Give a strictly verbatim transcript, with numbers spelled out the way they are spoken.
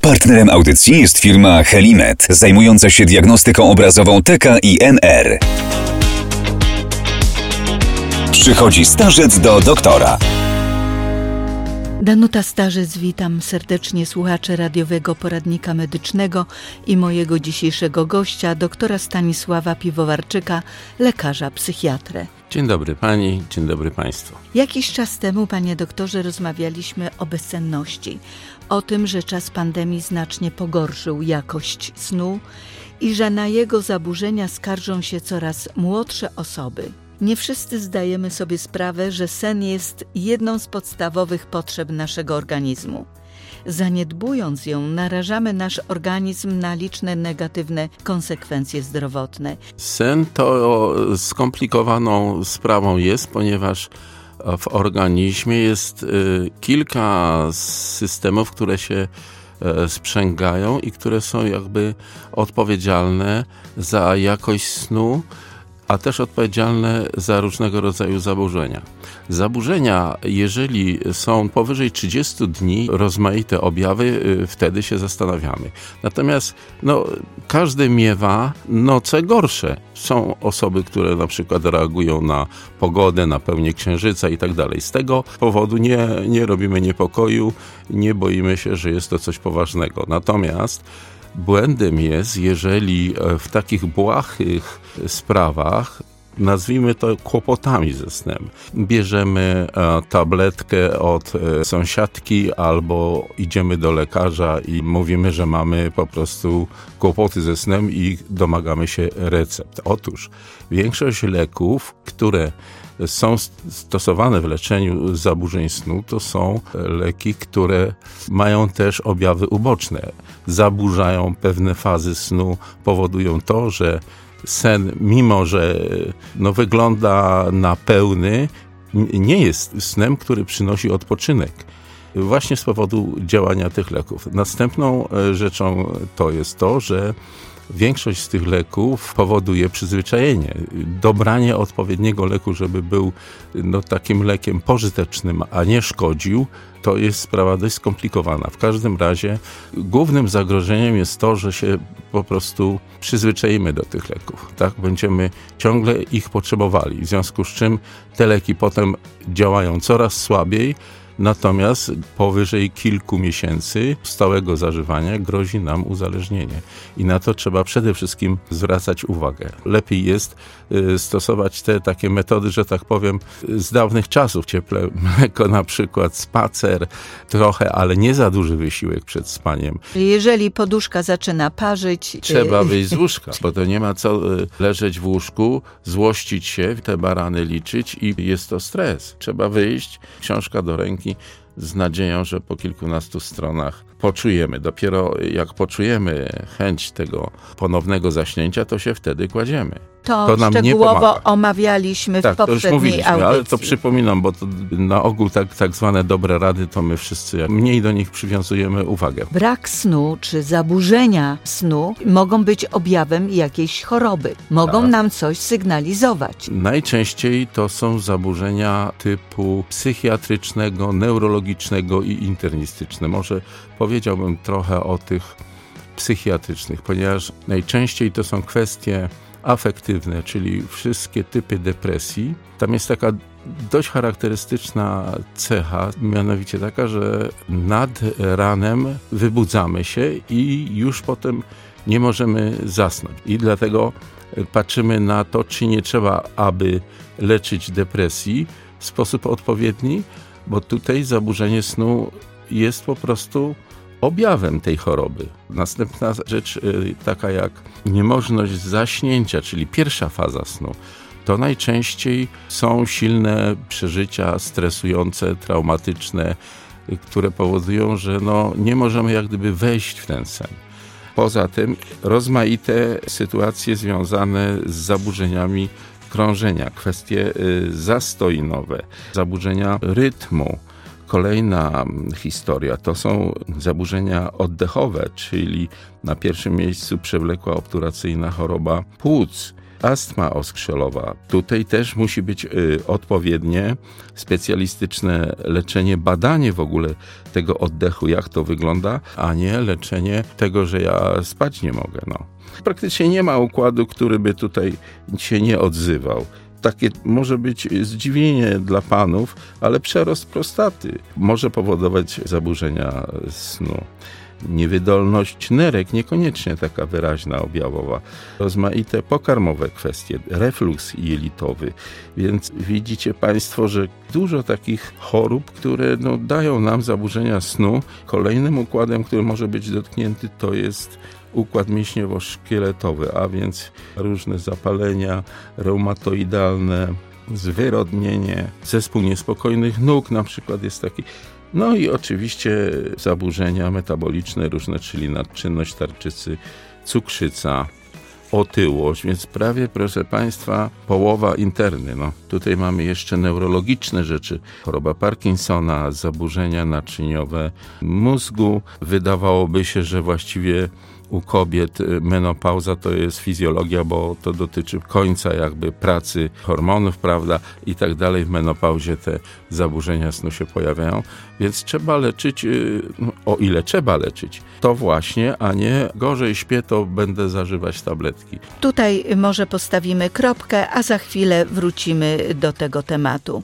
Partnerem audycji jest firma Helimed, zajmująca się diagnostyką obrazową T K i N R. Przychodzi starzec do doktora. Danuta Starzec, witam serdecznie słuchaczy radiowego poradnika medycznego i mojego dzisiejszego gościa, doktora Stanisława Piwowarczyka, lekarza psychiatrę. Dzień dobry pani, dzień dobry państwu. Jakiś czas temu, panie doktorze, rozmawialiśmy o bezsenności, o tym, że czas pandemii znacznie pogorszył jakość snu i że na jego zaburzenia skarżą się coraz młodsze osoby. Nie wszyscy zdajemy sobie sprawę, że sen jest jedną z podstawowych potrzeb naszego organizmu. Zaniedbując ją, narażamy nasz organizm na liczne negatywne konsekwencje zdrowotne. Sen to skomplikowaną sprawą jest, ponieważ w organizmie jest kilka systemów, które się sprzęgają i które są jakby odpowiedzialne za jakość snu, a też odpowiedzialne za różnego rodzaju zaburzenia. Zaburzenia, jeżeli są powyżej trzydziestu dni, rozmaite objawy, wtedy się zastanawiamy. Natomiast no, każdy miewa noce gorsze. Są osoby, które na przykład reagują na pogodę, na pełnię księżyca i tak dalej. Z tego powodu nie, nie robimy niepokoju, nie boimy się, że jest to coś poważnego. Natomiast błędem jest, jeżeli w takich błahych sprawach, nazwijmy to kłopotami ze snem, bierzemy tabletkę od sąsiadki albo idziemy do lekarza i mówimy, że mamy po prostu kłopoty ze snem i domagamy się recept. Otóż większość leków, które są stosowane w leczeniu zaburzeń snu, to są leki, które mają też objawy uboczne. Zaburzają pewne fazy snu, powodują to, że sen, mimo że no, wygląda na pełny, nie jest snem, który przynosi odpoczynek. Właśnie z powodu działania tych leków. Następną rzeczą to jest to, że większość z tych leków powoduje przyzwyczajenie. Dobranie odpowiedniego leku, żeby był no, takim lekiem pożytecznym, a nie szkodził, to jest sprawa dość skomplikowana. W każdym razie głównym zagrożeniem jest to, że się po prostu przyzwyczaimy do tych leków. Tak? Będziemy ciągle ich potrzebowali, w związku z czym te leki potem działają coraz słabiej. Natomiast powyżej kilku miesięcy stałego zażywania grozi nam uzależnienie. I na to trzeba przede wszystkim zwracać uwagę. Lepiej jest stosować te takie metody, że tak powiem, z dawnych czasów. Cieple mleko na przykład, spacer trochę, ale nie za duży wysiłek przed spaniem. Jeżeli poduszka zaczyna parzyć... Trzeba wyjść z łóżka, bo to nie ma co leżeć w łóżku, złościć się, te barany liczyć i jest to stres. Trzeba wyjść, książka do ręki, z nadzieją, że po kilkunastu stronach poczujemy. Dopiero jak poczujemy chęć tego ponownego zaśnięcia, to się wtedy kładziemy. To, to nam szczegółowo nie omawialiśmy tak, w poprzedniej to już mówiliśmy, audycji. Ale to przypominam, bo to na ogół tak, tak zwane dobre rady, to my wszyscy jak mniej do nich przywiązujemy uwagę. Brak snu czy zaburzenia snu mogą być objawem jakiejś choroby. Mogą tak. nam coś sygnalizować. Najczęściej to są zaburzenia typu psychiatrycznego, neurologicznego i internistyczne. Może powiedziałbym trochę o tych psychiatrycznych, ponieważ najczęściej to są kwestie afektywne, czyli wszystkie typy depresji. Tam jest taka dość charakterystyczna cecha, mianowicie taka, że nad ranem wybudzamy się i już potem nie możemy zasnąć. I dlatego patrzymy na to, czy nie trzeba, aby leczyć depresji w sposób odpowiedni, bo tutaj zaburzenie snu jest po prostu objawem tej choroby. Następna rzecz taka jak niemożność zaśnięcia, czyli pierwsza faza snu. To najczęściej są silne przeżycia stresujące, traumatyczne, które powodują, że no, nie możemy jak gdyby wejść w ten sen. Poza tym rozmaite sytuacje związane z zaburzeniami krążenia, kwestie zastojnowe, zaburzenia rytmu. Kolejna historia to są zaburzenia oddechowe, czyli na pierwszym miejscu przewlekła obturacyjna choroba płuc. astma oskrzelowa. Tutaj też musi być y, odpowiednie, specjalistyczne leczenie, badanie w ogóle tego oddechu, jak to wygląda, a nie leczenie tego, że ja spać nie mogę. No. Praktycznie nie ma układu, który by tutaj się nie odzywał. Takie może być zdziwienie dla panów, ale przerost prostaty może powodować zaburzenia snu. Niewydolność nerek, niekoniecznie taka wyraźna, objawowa. Rozmaite pokarmowe kwestie, refluks jelitowy. Więc widzicie państwo, że dużo takich chorób, które no, dają nam zaburzenia snu. Kolejnym układem, który może być dotknięty, to jest układ mięśniowo-szkieletowy, a więc różne zapalenia reumatoidalne, zwyrodnienie, zespół niespokojnych nóg na przykład jest taki. No i oczywiście zaburzenia metaboliczne różne, czyli nadczynność tarczycy, cukrzyca, otyłość, więc prawie, proszę państwa, połowa interny. No, tutaj mamy jeszcze neurologiczne rzeczy, choroba Parkinsona, zaburzenia naczyniowe mózgu. Wydawałoby się, że właściwie u kobiet menopauza to jest fizjologia, bo to dotyczy końca jakby pracy hormonów, prawda, i tak dalej. W menopauzie te zaburzenia snu się pojawiają, więc trzeba leczyć, no, o ile trzeba leczyć, to właśnie, a nie gorzej śpię, to będę zażywać tabletki. Tutaj może postawimy kropkę, a za chwilę wrócimy do tego tematu.